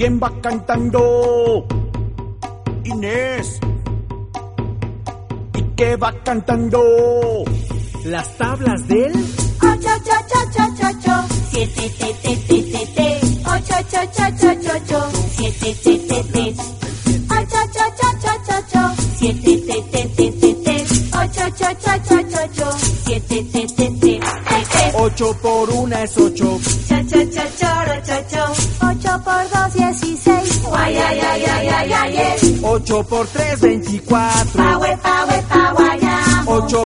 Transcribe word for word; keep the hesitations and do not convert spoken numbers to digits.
¿Quién va cantando? Inés. ¿Y qué va cantando? Las tablas del ocho, ocho, ocho, ocho, ocho, siete, te, te, te, te, te, ocho, ocho, ocho, ocho, ocho, siete, te, te, te, ocho, ocho, ocho, ocho, ocho, siete, te, te, te, te, te, ocho, ocho, ocho, ocho, ocho, siete, te, te, te, te, te. Ocho por una es ocho. Cha, cha, cha, choro, cho, cho. Ocho por dos, dieciséis. Guay, ay, ay, ay, ay, ay, ay. Ocho por tres, veinticuatro. Pa, we, pa, we, pa, guayamo. Ocho